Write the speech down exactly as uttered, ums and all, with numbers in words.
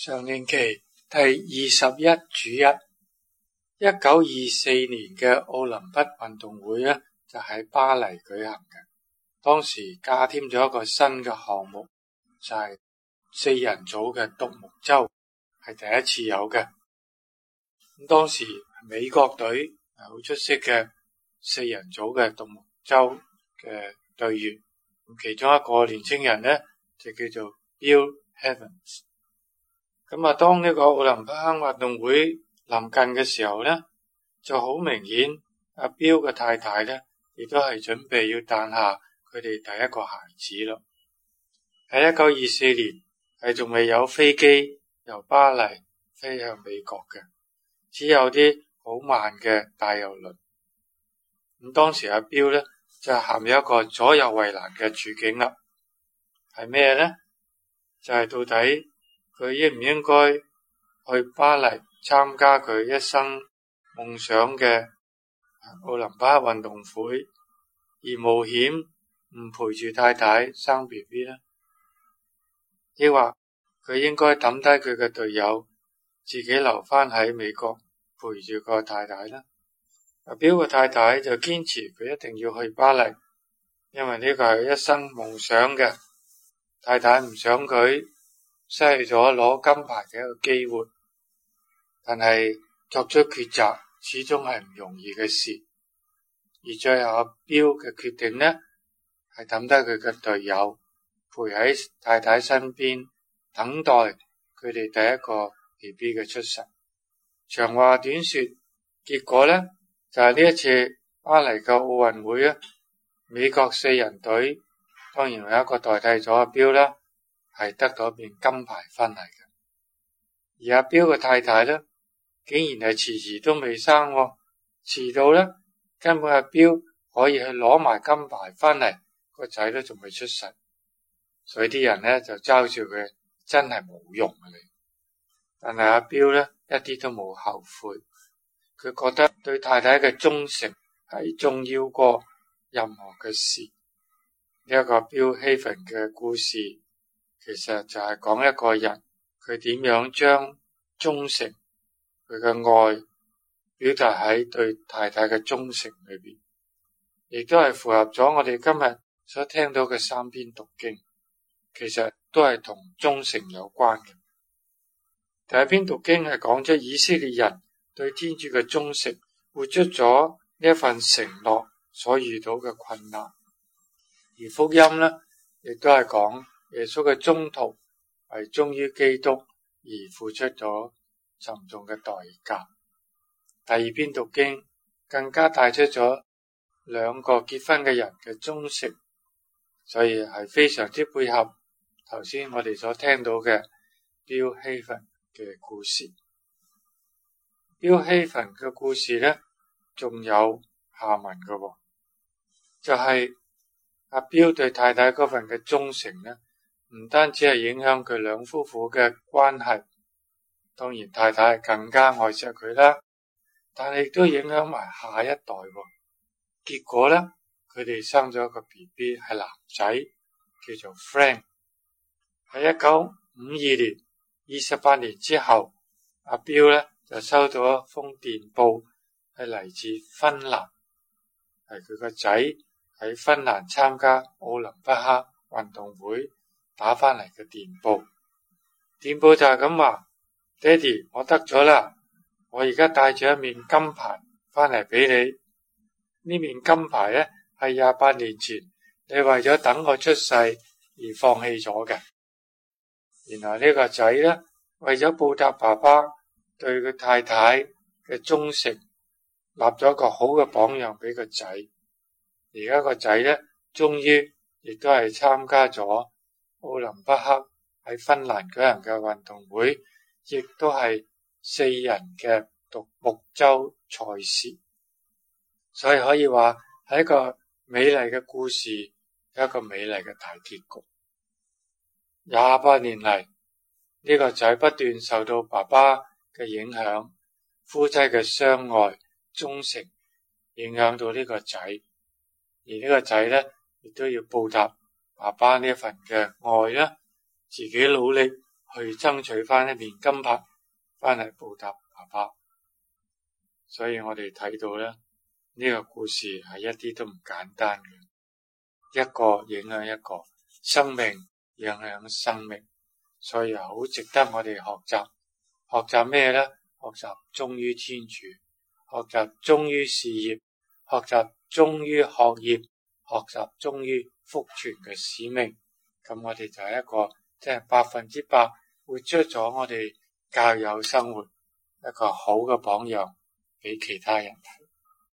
上年期第二十一主日，一九二四年嘅奧林匹運動會呢，就喺巴黎舉行嘅。當時加添咗一個新嘅項目，就係、是、四人組嘅獨木舟，係第一次有嘅。咁當時美國隊係好出色嘅四人組嘅獨木舟嘅隊員，其中一個年青人呢，就叫做 Bill Evans。咁啊，當呢個奧林匹克運動會臨近嘅時候呢，就好明顯阿 Bill 嘅太太呢，亦都係準備要誕下佢哋第一個孩子咯。喺一九二四年係仲未有飛機由巴黎飛向美國嘅，只有啲好慢嘅大郵輪。咁當時阿 Bill 呢，就陷入一個左右為難嘅處境啦。係咩呢？就係、是、到底佢應唔應該去巴黎參加佢一生夢想嘅奧林匹克運動會，而冒險唔陪住太太生 B B 呢？抑或佢應該抌低佢嘅隊友，自己留返喺美國陪住個太太呢？阿表個太太就堅持佢一定要去巴黎，因為呢個係一生夢想嘅。太太唔想佢失去咗攞金牌嘅一個機會，但係作出抉擇始終係唔容易嘅事。而最後阿彪嘅決定呢，係抌低佢嘅隊友，陪喺太太身邊，等待佢哋第一個 B B 嘅出世。長話短說，結果呢，就係、是、呢一次巴黎嘅奧運會啊，美國四人隊當然有一個代替咗阿彪啦，係得到一面金牌翻嚟嘅。而阿彪嘅太太呢，竟然係遲遲都未生，遲到呢，根本阿彪可以去攞埋金牌翻嚟，個仔都仲未出世。所以啲人呢，就嘲笑佢真係冇用嘅你。但係阿彪呢，一啲都冇後悔，佢覺得對太太嘅忠誠係重要過任何嘅事。呢、這、一個 Bill Evans 嘅故事，其實就係講一個人佢點樣將忠誠佢嘅愛表達喺對太太嘅忠誠裏邊，亦都係符合咗我哋今日所聽到嘅三篇讀經，其實都係同忠誠有關嘅。第一篇讀經係講咗以色列人對天主嘅忠誠，活出咗呢一份承諾所遇到嘅困難。而福音呢，亦都係講耶穌嘅宗徒係忠於基督而付出咗沉重嘅代價。第二篇讀經更加帶出咗兩個結婚嘅人嘅忠誠，所以係非常之配合頭先我哋所聽到嘅 Bill Evans 嘅故事。Bill Evans 嘅故事呢，仲有下文嘅喎，就係、是。阿彪對太太嗰份嘅忠誠呢，唔單止係影響佢兩夫婦嘅關係，當然太太更加愛錫佢啦，但係亦都影響埋下一代喎。結果呢，佢哋生咗一個 B B 係男仔，叫做 Frank。喺一九五二年，二十八年之後，阿彪呢就收到一封電報，係嚟自芬蘭，係佢個仔喺芬蘭參加奧林匹克運動會打返嚟嘅電報，電報就係咁話：爹哋，我得咗啦，我而家帶住一面金牌返嚟俾你。呢面金牌呢，係廿八年前你為咗等我出世而放棄咗嘅。原來呢個仔呢，為咗報答爸爸對佢太太嘅忠誠，立咗一個好嘅榜樣俾個仔。而家個仔呢，終於亦都係參加咗奧林匹克喺芬蘭舉行嘅運動會，亦都係四人嘅獨木舟賽事，所以可以話係一個美麗嘅故事，一個美麗嘅大結局。廿八年嚟，呢個仔不斷受到爸爸嘅影響，夫妻嘅相愛忠誠影響到呢個仔。而呢個仔呢，亦都要報答爸爸呢一份嘅愛啦，自己努力去爭取翻一面金牌翻嚟報答爸爸。所以我哋睇到咧，呢個故事係一啲都唔簡單嘅，一個影響一個，生命影響生命，所以好值得我哋學習。學習咩咧？學習忠於天主，學習忠於事業，學習忠於學業，學習忠於福傳嘅使命。咁我哋就係一個即係百分之百活出咗我哋教友生活一個好嘅榜樣俾其他人睇。